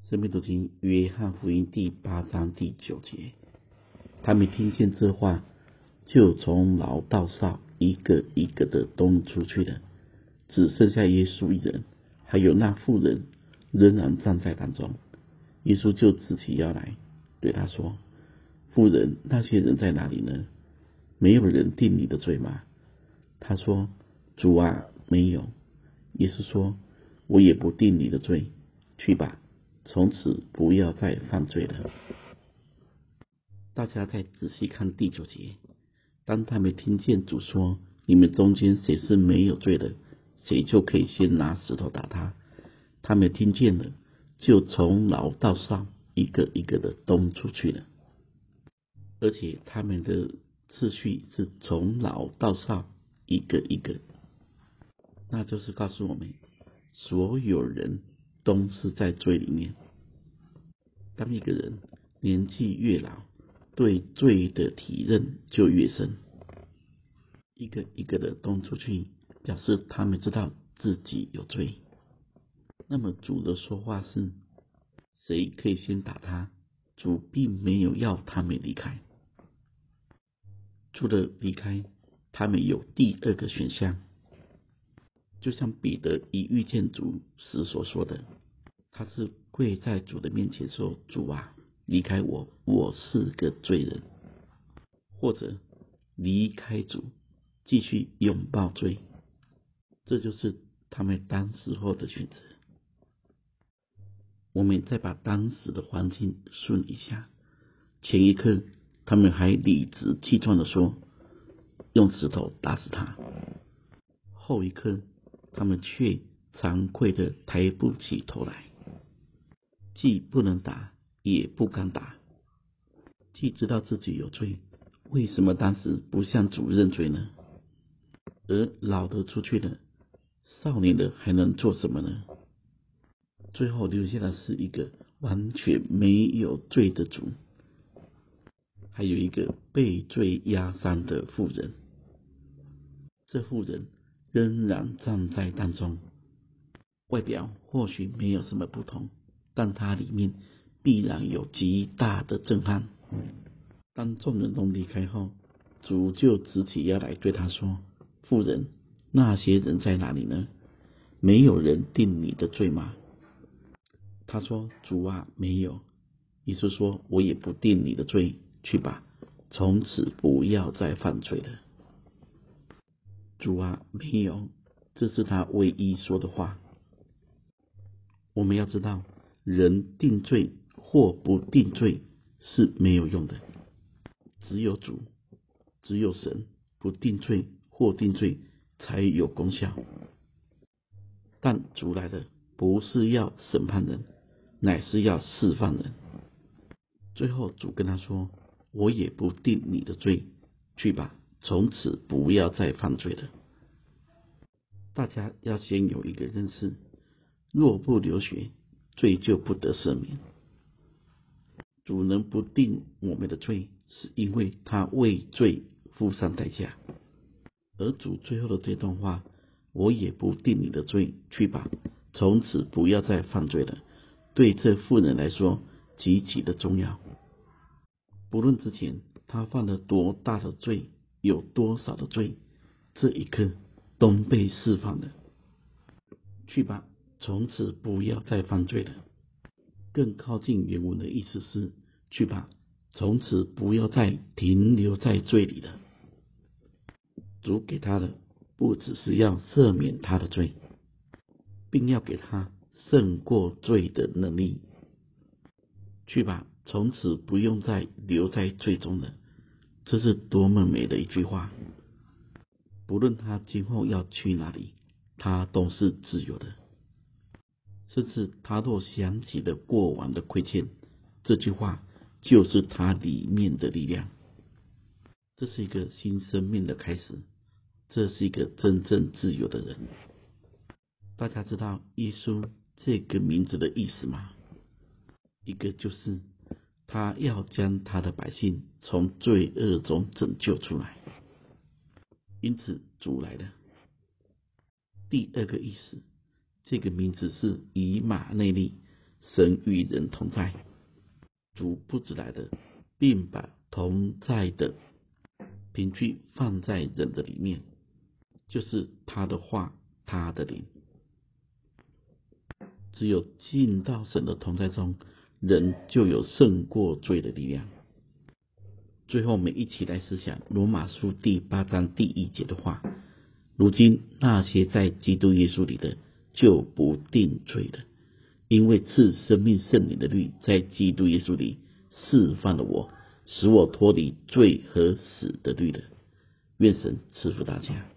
生命读经约翰福音第8章第9节，他们听见这话，就从老到少一个一个的都出去了，只剩下耶稣一人，还有那妇人仍然站在当中。耶稣就直起腰来，对他说：妇人，那些人在哪里呢？没有人定你的罪吗？他说：主啊，没有。耶稣说：我也不定你的罪，去吧，从此不要再犯罪了。大家再仔细看第9节，当他们听见主说：你们中间谁是没有罪的，谁就可以先拿石头打他。他们听见了，就从老到少一个一个的都出去了。而且他们的次序是从老到少一个一个，那就是告诉我们，所有人都是在罪里面。当一个人年纪越老，对罪的体认就越深，一个一个的都出去，表示他们知道自己有罪。那么主的说话是，谁可以先打他？主并没有要他们离开，除了离开，他们有第二个选项。就像彼得一遇见主时所说的，他是跪在主的面前说：主啊，离开我，我是个罪人。或者离开主，继续拥抱罪，这就是他们当时候的选择。我们再把当时的环境顺一下，前一刻他们还理直气壮地说用石头打死他，后一刻他们却惭愧地抬不起头来，既不能打也不敢打，既知道自己有罪，为什么当时不向主认罪呢？而老的出去了，少年的还能做什么呢？最后留下的是一个完全没有罪的主，还有一个被罪压伤的妇人。这妇人仍然站在当中，外表或许没有什么不同，但她里面必然有极大的震撼。当众人都离开后，主就直起腰来对他说：妇人，那些人在哪里呢？没有人定你的罪吗？他说：主啊，没有。耶稣说：我也不定你的罪，去吧，从此不要再犯罪了。主啊，没有，这是他唯一说的话。我们要知道，人定罪或不定罪是没有用的，只有主，只有神不定罪或定罪才有功效。但主来的不是要审判人，乃是要释放人。最后主跟他说：我也不定你的罪，去吧，从此不要再犯罪了。大家要先有一个认识，若不流血，罪就不得赦免。主能不定我们的罪，是因为他为罪付上代价。而主最后的这段话，我也不定你的罪，去吧，从此不要再犯罪了，对这妇人来说极其的重要。不论之前他犯了多大的罪，有多少的罪，这一刻都被释放了。去吧，从此不要再犯罪了。更靠近原文的意思是：去吧，从此不要再停留在罪里了。主给他的不只是要赦免他的罪，并要给他胜过罪的能力。去吧，从此不用再留在罪中了。这是多么美的一句话！不论他今后要去哪里，他都是自由的。甚至他若想起了过往的亏欠，这句话就是他里面的力量。这是一个新生命的开始，这是一个真正自由的人。大家知道耶稣这个名字的意思吗？一个就是他要将他的百姓从罪恶中拯救出来，因此主来了。第二个意思，这个名字是以马内利， 神与人同在。主不只来的，并把同在的凭据放在人的里面，就是他的话，他的灵。只有进到神的同在中，人就有胜过罪的力量。最后我们一起来思想罗马书第8章第1节的话：如今那些在基督耶稣里的，就不定罪了，因为赐生命圣灵的律在基督耶稣里释放了我，使我脱离罪和死的律了。愿神赐福大家。